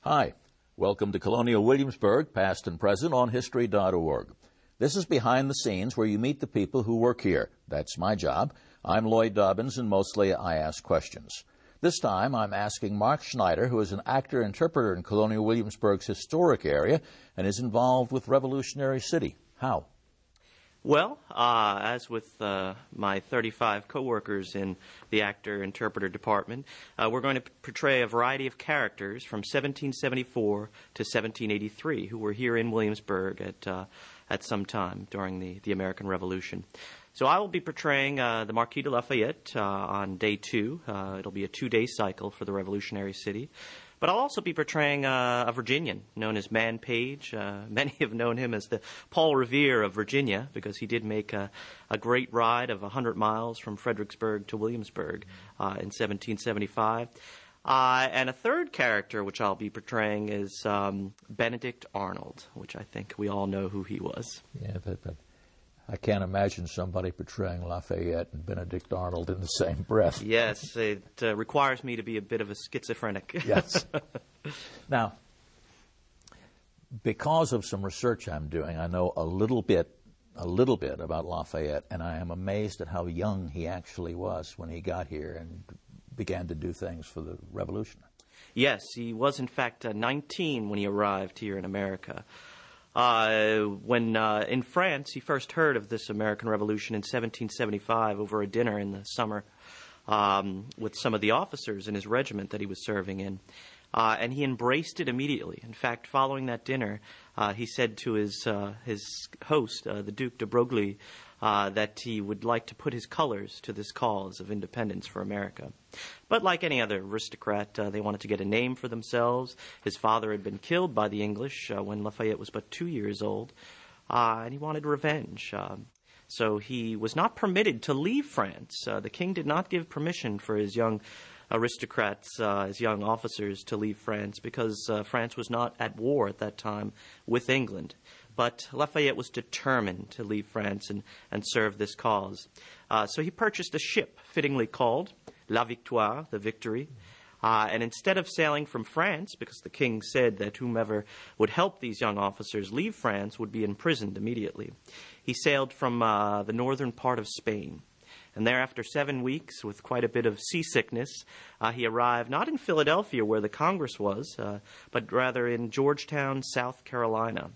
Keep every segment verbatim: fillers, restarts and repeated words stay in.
Hi, welcome to Colonial Williamsburg, past and present on history dot org. This is Behind the Scenes, where you meet the people who work here. That's my job. I'm Lloyd Dobbins, and mostly I ask questions. This time I'm asking Mark Schneider, who is an actor-interpreter in Colonial Williamsburg's historic area and is involved with Revolutionary City. How? Well, uh, as with uh, my thirty-five coworkers in the actor-interpreter department, uh, we're going to portray a variety of characters from seventeen seventy-four to seventeen eighty-three who were here in Williamsburg at uh, at some time during the, the American Revolution. So I will be portraying uh, the Marquis de Lafayette uh, on day two. Uh, it'll be a two-day cycle for the Revolutionary City. But I'll also be portraying uh, a Virginian known as Man Page. Uh, many have known him as the Paul Revere of Virginia because he did make a, a great ride of one hundred miles from Fredericksburg to Williamsburg uh, in seventeen seventy-five. Uh, and a third character which I'll be portraying is um, Benedict Arnold, which I think we all know who he was. Yeah, but, but I can't imagine somebody portraying Lafayette and Benedict Arnold in the same breath. Yes, it uh, requires me to be a bit of a schizophrenic. Yes. Now, because of some research I'm doing, I know a little bit, a little bit about Lafayette, and I am amazed at how young he actually was when he got here and began to do things for the Revolution. Yes, he was in fact uh, nineteen when he arrived here in America. Uh, when uh, in France, he first heard of this American Revolution in seventeen seventy-five over a dinner in the summer um, with some of the officers in his regiment that he was serving in. Uh, and he embraced it immediately. In fact, following that dinner, uh, he said to his uh, his host, uh, the Duc de Broglie, uh, that he would like to put his colors to this cause of independence for America. But like any other aristocrat, uh, they wanted to get a name for themselves. His father had been killed by the English uh, when Lafayette was but two years old, uh, and he wanted revenge. Uh, so he was not permitted to leave France. Uh, the king did not give permission for his young aristocrats, uh, his young officers, to leave France because uh, France was not at war at that time with England. But Lafayette was determined to leave France and, and serve this cause. Uh, so he purchased a ship fittingly called La Victoire, the Victory. Uh, and instead of sailing from France, because the king said that whomever would help these young officers leave France would be imprisoned immediately, he sailed from uh, the northern part of Spain. And there, after seven weeks, with quite a bit of seasickness, uh, he arrived not in Philadelphia, where the Congress was, uh, but rather in Georgetown, South Carolina.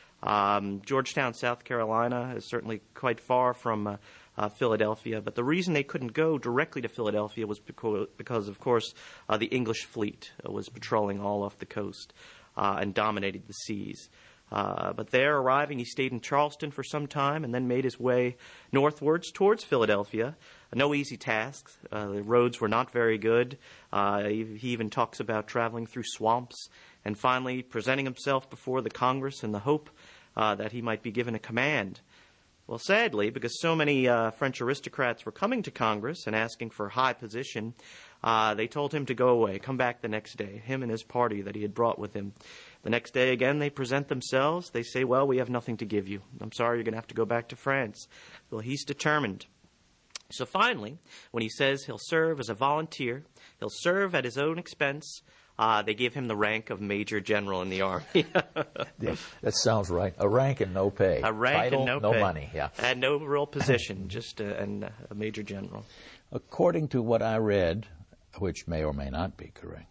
Um, Georgetown, South Carolina is certainly quite far from uh, uh, Philadelphia, but the reason they couldn't go directly to Philadelphia was because, because of course, uh, the English fleet uh, was patrolling all off the coast uh, and dominated the seas. Uh, but there, arriving, he stayed in Charleston for some time and then made his way northwards towards Philadelphia. No easy task. Uh, the roads were not very good. Uh, he, he even talks about traveling through swamps and finally presenting himself before the Congress in the hope uh, that he might be given a command. Well, sadly, because so many uh, French aristocrats were coming to Congress and asking for a high position, uh, they told him to go away, come back the next day, him and his party that he had brought with him. The next day, again, they present themselves. They say, well, we have nothing to give you. I'm sorry, you're going to have to go back to France. Well, he's determined. So finally, when he says he'll serve as a volunteer, he'll serve at his own expense, uh, they give him the rank of Major General in the Army. Yeah, that sounds right. A rank and no pay. A rank Title, and no, no pay. money. Yeah. And no real position, just a, and a Major General. According to what I read, which may or may not be correct,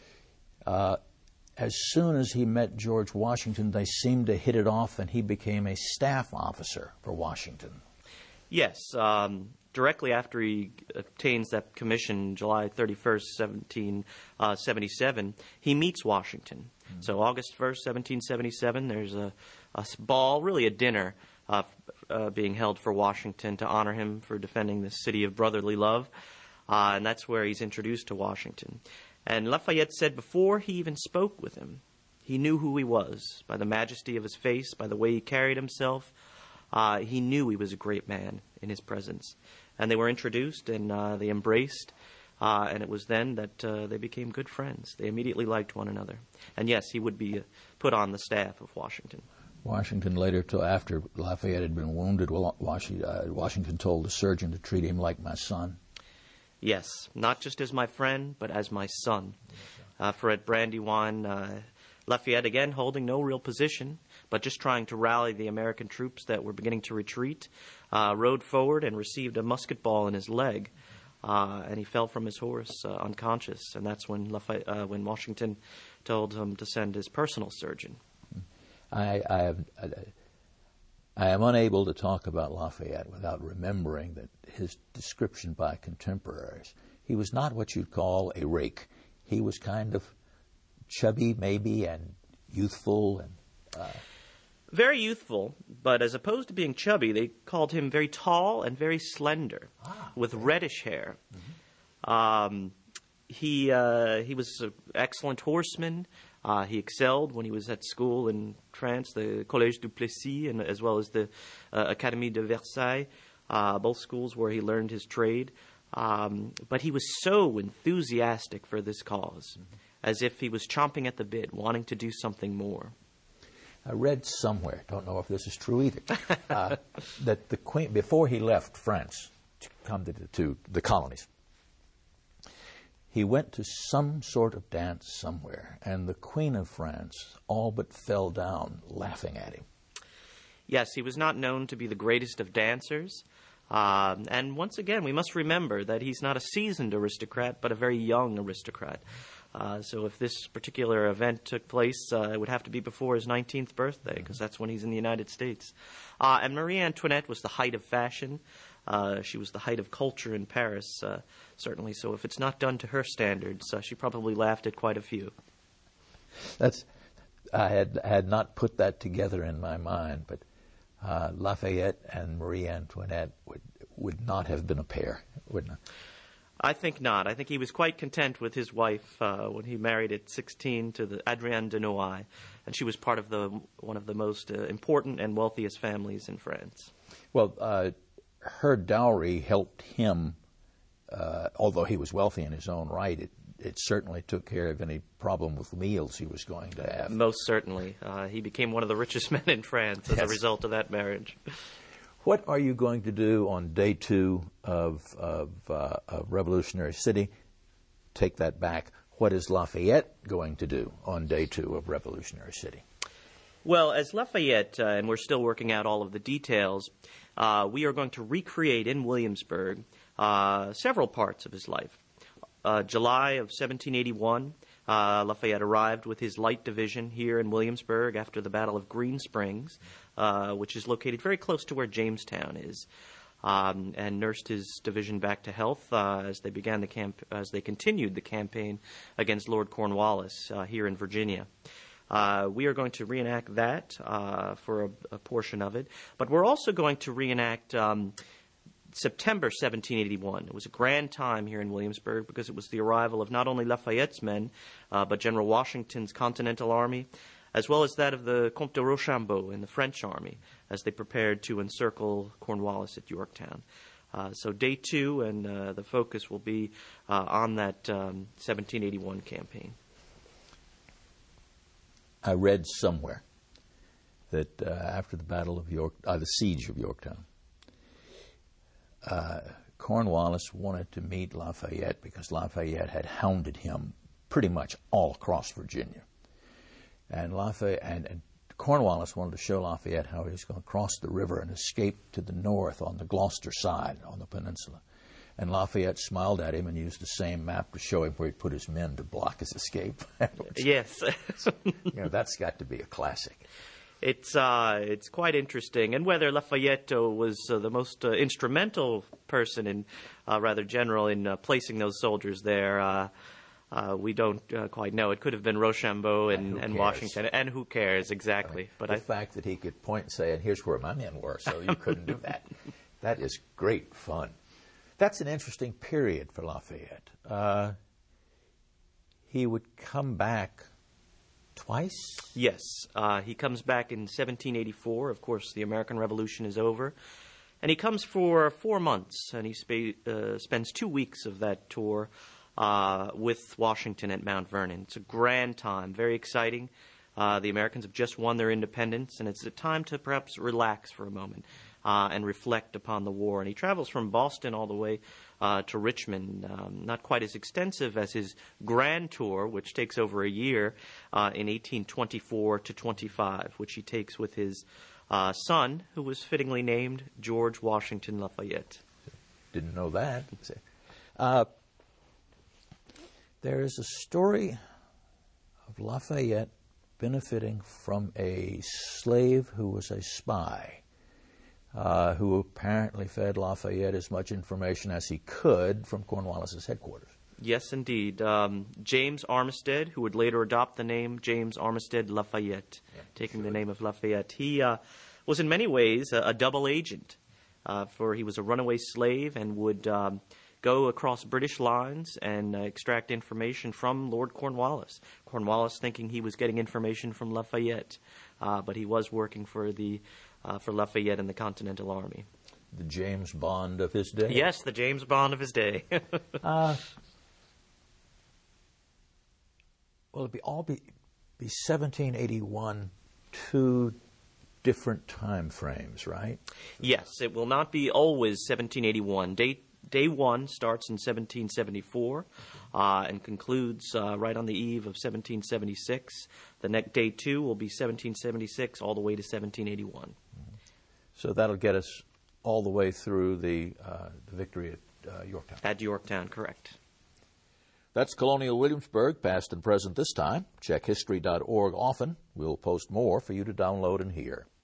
uh, as soon as he met George Washington, they seemed to hit it off, and he became a staff officer for Washington. Yes. Um, directly after he obtains that commission, July thirty-first, seventeen seventy-seven, he meets Washington. Mm-hmm. So August first, seventeen seventy-seven, there's a, a ball, really a dinner, uh, uh, being held for Washington to honor him for defending the city of brotherly love. Uh, and that's where he's introduced to Washington. And Lafayette said before he even spoke with him, he knew who he was by the majesty of his face, by the way he carried himself. Uh, he knew he was a great man in his presence. And they were introduced and uh, they embraced. Uh, and it was then that uh, they became good friends. They immediately liked one another. And yes, he would be uh, put on the staff of Washington. Washington later, till after Lafayette had been wounded, Washington told the surgeon to treat him like my son. Yes, not just as my friend, but as my son. uh, for at Brandywine. Uh, Lafayette, again, holding no real position, but just trying to rally the American troops that were beginning to retreat, uh, rode forward and received a musket ball in his leg, uh, and he fell from his horse uh, unconscious. And that's when Lafayette, uh, when Washington told him to send his personal surgeon. I, I, have, I am unable to talk about Lafayette without remembering that his description by contemporaries, he was not what you'd call a rake. He was kind of chubby, maybe, and youthful, and uh... very youthful. But as opposed to being chubby, they called him very tall and very slender, ah, with okay. reddish hair. Mm-hmm. Um, he uh, he was an excellent horseman. Uh, he excelled when he was at school in France, the Collège du Plessis, and as well as the uh, Académie de Versailles, uh, both schools where he learned his trade. Um, but he was so enthusiastic for this cause. Mm-hmm. As if he was chomping at the bit, wanting to do something more. I read somewhere, don't know if this is true either, uh, that the Queen, before he left France to come to the, to the colonies, he went to some sort of dance somewhere, and the Queen of France all but fell down laughing at him. Yes, he was not known to be the greatest of dancers. Um, and once again, we must remember that he's not a seasoned aristocrat, but a very young aristocrat. Uh, so if this particular event took place, uh, it would have to be before his nineteenth birthday, because that's when he's in the United States. Uh, and Marie Antoinette was the height of fashion. Uh, she was the height of culture in Paris, uh, certainly. So if it's not done to her standards, uh, she probably laughed at quite a few. That's I had had not put that together in my mind, but uh, Lafayette and Marie Antoinette would would not have been a pair, would not. I think not. I think he was quite content with his wife uh, when he married at sixteen to the Adrienne de Noailles, and she was part of the one of the most uh, important and wealthiest families in France. Well, uh, her dowry helped him, uh, although he was wealthy in his own right. It it certainly took care of any problem with meals he was going to have. Most certainly, uh, he became one of the richest men in France as yes. a result of that marriage. What are you going to do on day two of, of, uh, of Revolutionary City? Take that back. What is Lafayette going to do on day two of Revolutionary City? Well, as Lafayette, uh, and we're still working out all of the details, uh, we are going to recreate in Williamsburg uh, several parts of his life. Uh, July of seventeen eighty-one, uh, Lafayette arrived with his light division here in Williamsburg after the Battle of Green Springs, uh, which is located very close to where Jamestown is, um, and nursed his division back to health uh, as they began the camp as they continued the campaign against Lord Cornwallis uh, here in Virginia. Uh, we are going to reenact that uh, for a, a portion of it, but we're also going to reenact Um, September seventeen eighty-one. It was a grand time here in Williamsburg because it was the arrival of not only Lafayette's men, uh, but General Washington's Continental Army, as well as that of the Comte de Rochambeau and the French army as they prepared to encircle Cornwallis at Yorktown. Uh, so day two, and uh, the focus will be uh, on that um, seventeen eighty-one campaign. I read somewhere that uh, after the Battle of York, uh, the siege of Yorktown, Uh, Cornwallis wanted to meet Lafayette because Lafayette had hounded him pretty much all across Virginia. And Lafayette and, and Cornwallis wanted to show Lafayette how he was going to cross the river and escape to the north on the Gloucester side on the peninsula. And Lafayette smiled at him and used the same map to show him where he'd put his men to block his escape. Which, yes. you know, that's got to be a classic. It's uh, it's quite interesting, and whether Lafayette was uh, the most uh, instrumental person, in uh, rather general, in uh, placing those soldiers there, uh, uh, we don't uh, quite know. It could have been Rochambeau and, and, and Washington, and who cares exactly? I mean, but the I, fact that he could point and say, "And here's where my men were," so you couldn't do that. That is great fun. That's an interesting period for Lafayette. Uh, he would come back twice? Yes. Uh, he comes back in seventeen eighty-four. Of course, the American Revolution is over. And he comes for four months, and he sp- uh, spends two weeks of that tour uh, with Washington at Mount Vernon. It's a grand time, very exciting. Uh, the Americans have just won their independence, and it's a time to perhaps relax for a moment uh, and reflect upon the war. And he travels from Boston all the way uh, to Richmond. Um, not quite as extensive as his grand tour, which takes over a year uh, in eighteen twenty-four to twenty-five, which he takes with his uh, son, who was fittingly named George Washington Lafayette. Didn't know that. Uh, there is a story of Lafayette benefiting from a slave who was a spy, uh, who apparently fed Lafayette as much information as he could from Cornwallis's headquarters. Yes, indeed. Um, James Armistead, who would later adopt the name James Armistead Lafayette, yeah, taking sure. the name of Lafayette. He uh, was in many ways a, a double agent, uh, for he was a runaway slave and would um, go across British lines and uh, extract information from Lord Cornwallis. Cornwallis thinking he was getting information from Lafayette, uh, but he was working for the uh, for Lafayette and the Continental Army. The James Bond of his day? Yes, the James Bond of his day. uh, well, it'd be all be, be seventeen eighty-one, two different time frames, right? Yes, it will not be always seventeen eighty-one. Day Day one starts in seventeen seventy-four uh, and concludes uh, right on the eve of seventeen seventy-six. The next day two will be seventeen seventy-six all the way to seventeen eighty-one. So that'll get us all the way through the, uh, the victory at uh, Yorktown. At Yorktown, correct. That's Colonial Williamsburg, past and present this time. Check history dot org often. We'll post more for you to download and hear.